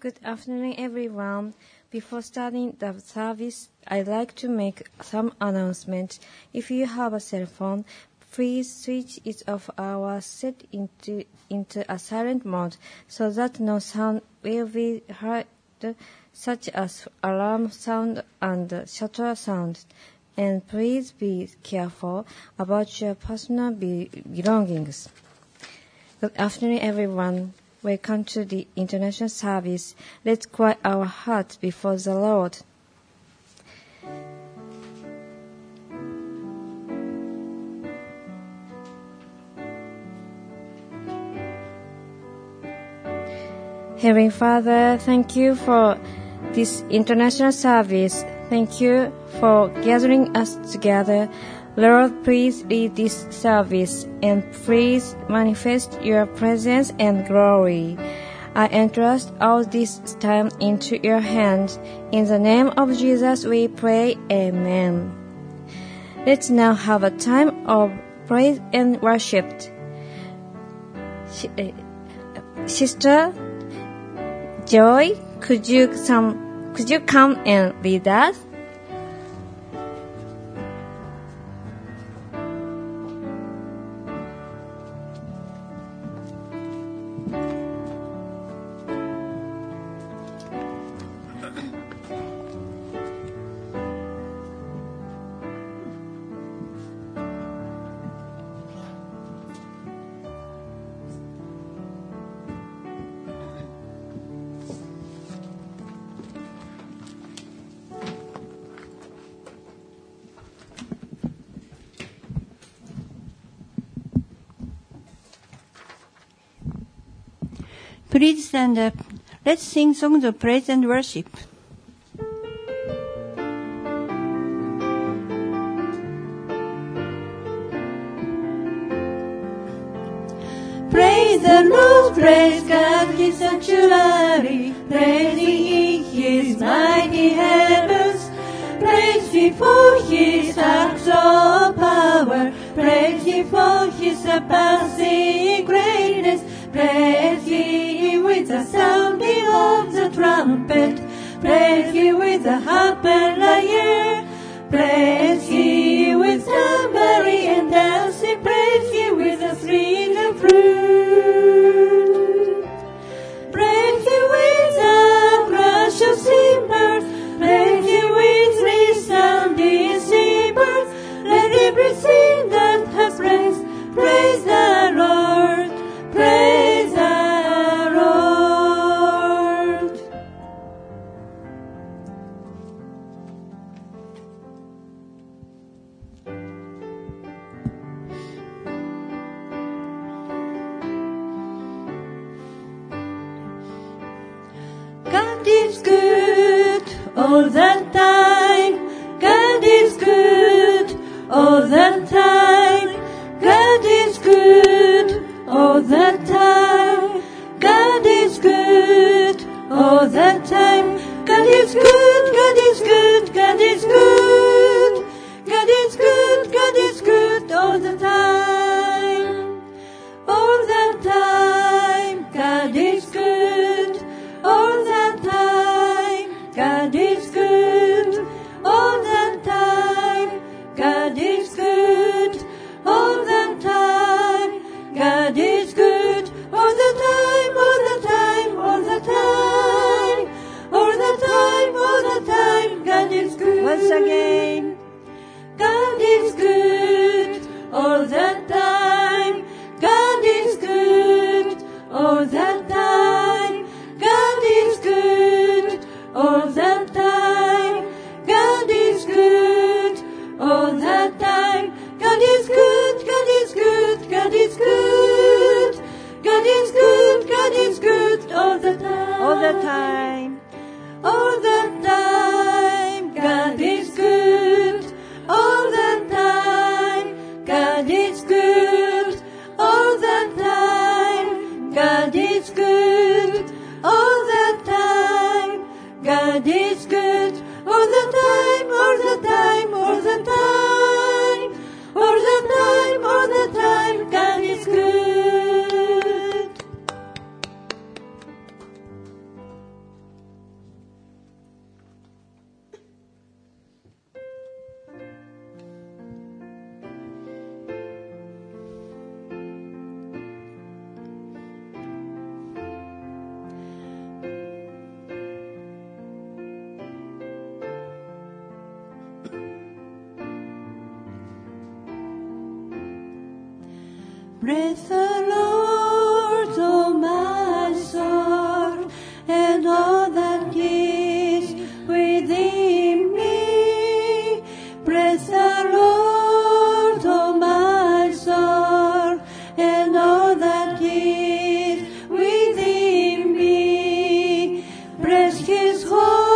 Good afternoon, everyone. Before starting the service, I'd like to make some announcement. If you have a cell phone, please switch it off or set into a silent mode so that no sound will be heard, such as alarm sound and shutter sound. And please be careful about your personal belongings. Good afternoon, everyone. Welcome to the international service. Let's quiet our hearts before the Lord. Heavenly Father, thank you for this international service. Thank you for gathering us together. Lord, please lead this service and please manifest your presence and glory. I entrust all this time into your hands. In the name of Jesus we pray, Amen. Let's now have a time of praise and worship. Sister Joy, could you come and lead us? Please stand up. Let's sing songs of praise and worship. Praise the Lord, praise God, His sanctuary. Praise ye in His mighty heavens. Praise ye for His acts of power. Praise ye for His surpassing greatness. Praise ye with the sounding of the trumpet. Praise ye with the harp and lyre. Praise ye with tambourine and dancing. Praise ye with the string and flute. Praise ye with the crash of cymbals. Praise ye with resounding cymbals. Let everything that has breath praise the Lord. Praise the Lord. God is good all the time. God is good all the time. God is good all the time. God is good all the time. God is good, God is good, God is good. God is good, God is good all the time. All the time, God is good. All the time, God is good. All the time, God is good. All the time, God is good. All the time, all the time, all the time. Praise the Lord, oh my soul, and all that is within me. Praise the Lord, oh my soul, and all that is within me. Praise His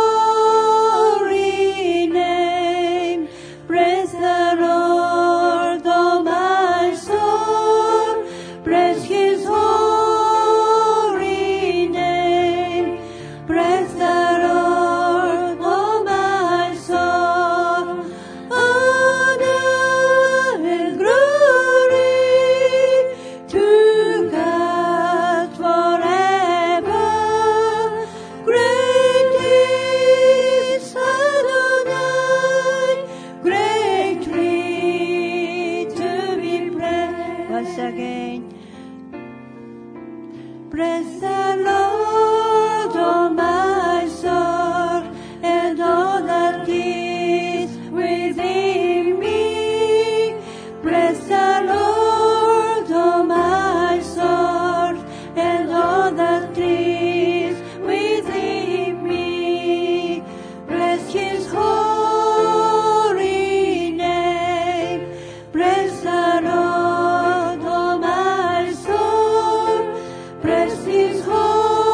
holy name. Praise the Lord, oh my soul. Praise His holy name. Praise the Lord, oh my soul. Honor and glory to God forever. Great is Adonai, greatly to be praised. Once again. Praise the Lord, oh my soul, and all that is within me. Praise the Lord, oh my soul, and all that is within me. Praise His holy name. Praise the Lord, oh my soul. Praise His holy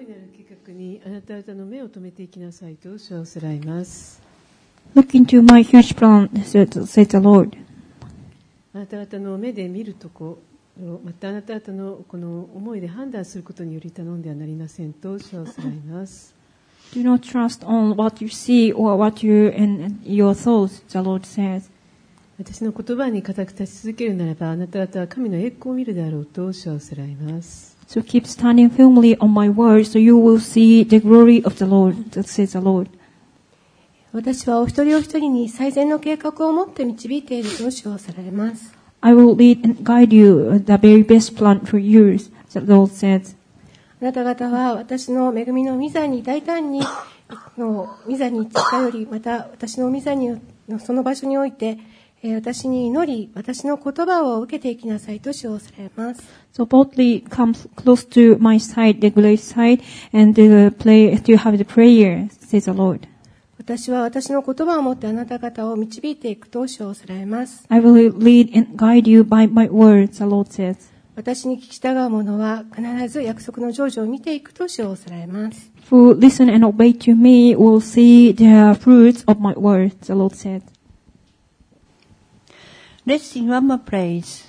なる計画にあなた方の目を留めていきなさいと主はおせらいます。 Look into my huge plan, says the Lord. あなた方の目で見るところ、またあなた方のこの思いで判断することにより頼んではなりませんと主はおせらいます。 Do not trust on what you see or what you and your thoughts, the Lord says. 私の言葉に固く立ち続けるならばあなた方は神の栄光を見るであろうと主はおせらいます。 So keep standing firmly on my word, so you will see the glory of the Lord, that says the Lord. 私はお一人お一人に最善の計画を持って導いていると主はおせられます。 I will lead and guide you the very best plan for you, the Lord says. あなた方は私の恵みの御座に大胆に御座に近寄り、また私の御座にのその場所において、私に祈り、私の言葉を受けていきなさいと主をおせられます。 So boldly come close to my side, the great side, and to have the prayer, says the Lord. 私は私の言葉を持ってあなた方を導いていくと主をおせられます。 I will lead and guide you by my words, the Lord says. 私に聞き従う者は必ず約束の成就を見ていくと主をおせられます。 Who listen and obey to me will see the fruits of my words, the Lord said. Let's sing one more praise.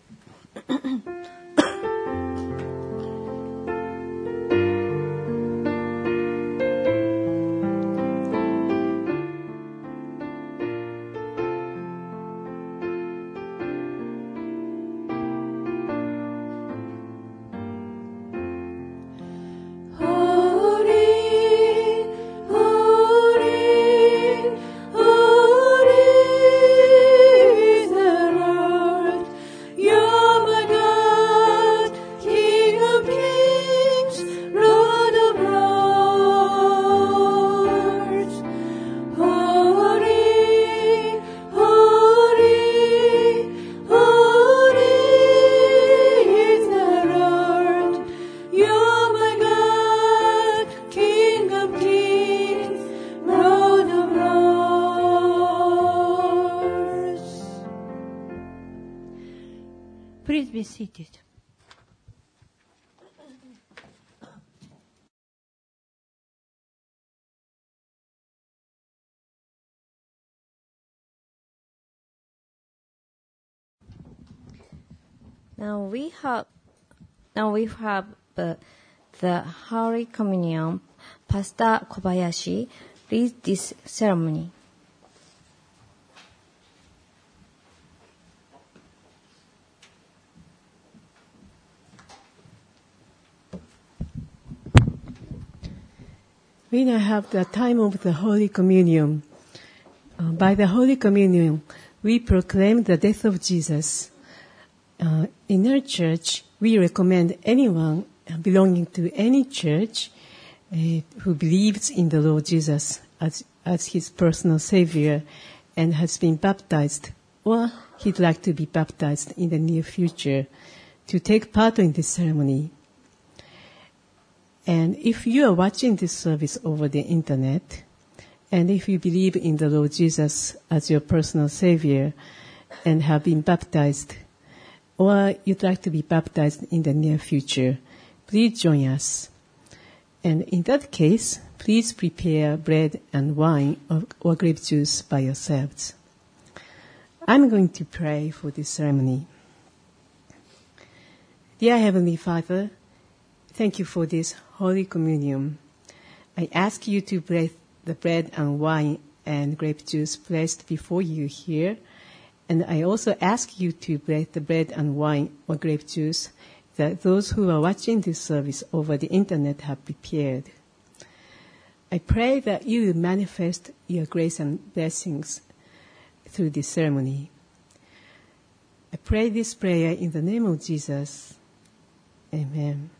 Please be seated. Now we have the Holy Communion. Pastor Kobayashi leads this ceremony. We now have the time of the Holy Communion. By the Holy Communion, we proclaim the death of Jesus. In our church, we recommend anyone belonging to any church who believes in the Lord Jesus as his personal Savior and has been baptized, or he'd like to be baptized in the near future, to take part in this ceremony. And if you are watching this service over the internet, and if you believe in the Lord Jesus as your personal Savior and have been baptized, or you'd like to be baptized in the near future, please join us. And in that case, please prepare bread and wine or grape juice by yourselves. I'm going to pray for this ceremony. Dear Heavenly Father, thank you for this Holy Communion. I ask you to bless the bread and wine and grape juice placed before you here. And I also ask you to bless the bread and wine or grape juice that those who are watching this service over the internet have prepared. I pray that you will manifest your grace and blessings through this ceremony. I pray this prayer in the name of Jesus. Amen.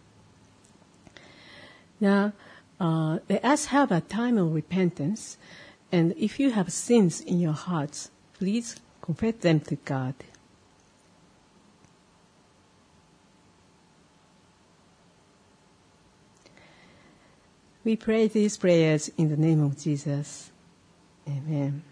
Now, let us have a time of repentance, and if you have sins in your hearts, please confess them to God. We pray these prayers in the name of Jesus. Amen.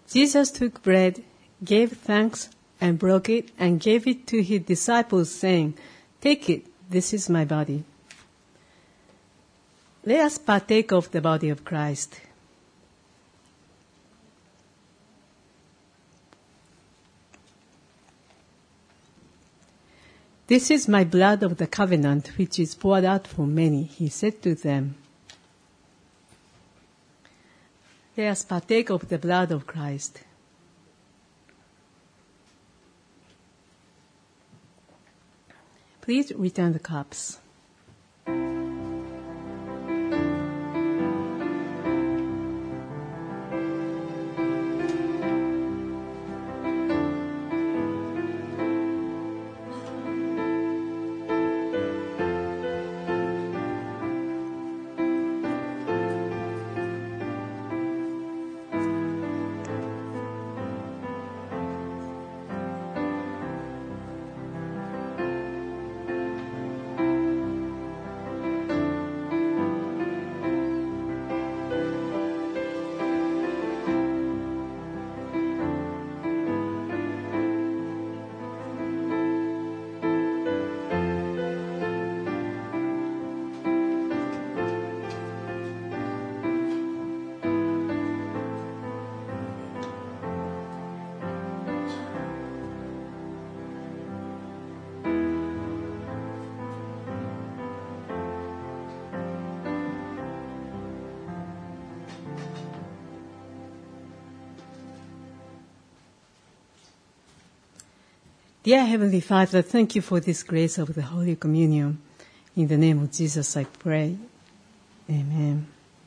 Jesus took bread, gave thanks, and broke it, and gave it to his disciples, saying, "Take it, this is my body." Let us partake of the body of Christ. "This is my blood of the covenant, which is poured out for many," he said to them. Let us partake of the blood of Christ. Please return the cups. Dear Heavenly Father, thank you for this grace of the Holy Communion. In the name of Jesus I pray. Amen.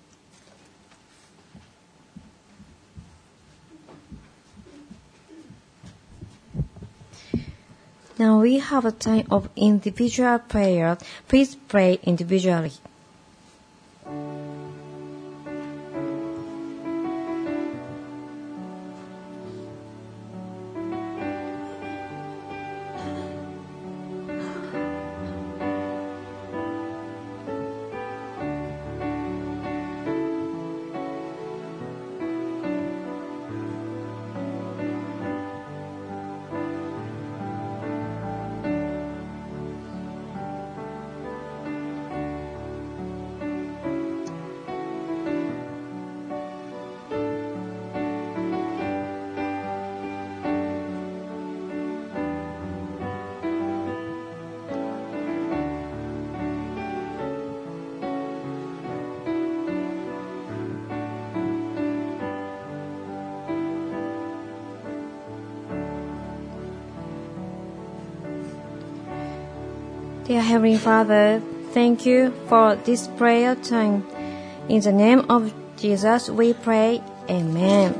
Now we have a time of individual prayer. Please pray individually. Dear Heavenly Father, thank you for this prayer time. In the name of Jesus we pray. Amen.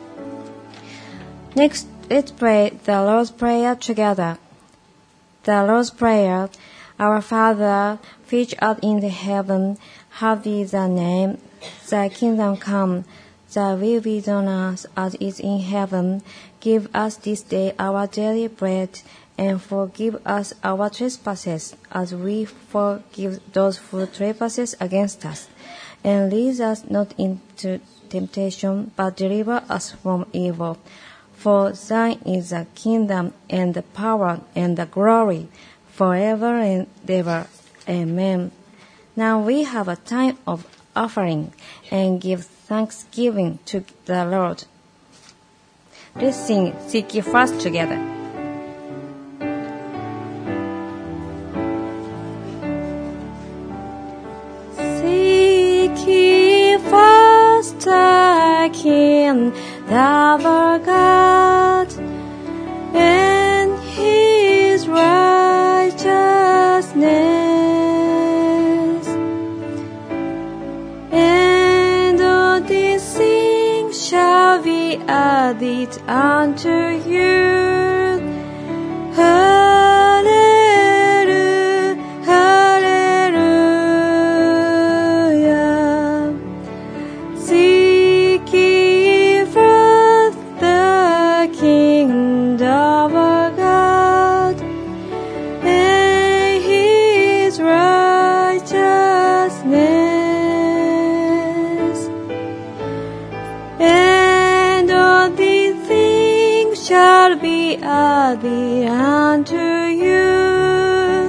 Next, let's pray the Lord's Prayer together. The Lord's Prayer. Our Father, which art in the heaven, hallowed be thy name. Thy kingdom come. Thy will be done on earth as it is in heaven. Give us this day our daily bread, and forgive us our trespasses, as we forgive those who trespass against us. And lead us not into temptation, but deliver us from evil. For thine is the kingdom, and the power, and the glory, forever and ever. Amen. Now we have a time of offering, and give thanksgiving to the Lord. Let's sing Seek Ye First together. Thy King, thou art God, and His righteousness, and all these things shall be added unto you. Glory be unto you.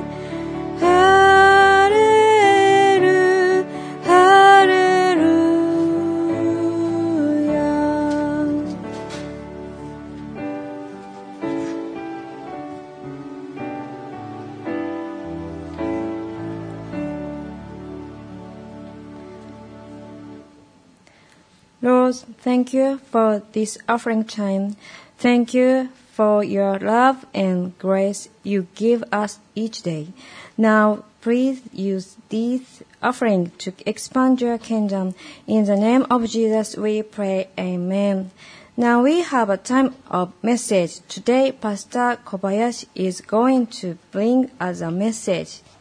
Hallelujah, hallelujah. Lord, thank you for this offering time. Thank you for your love and grace you give us each day. Now, please use this offering to expand your kingdom. In the name of Jesus, we pray. Amen. Now we have a time of message. Today, Pastor Kobayashi is going to bring us a message.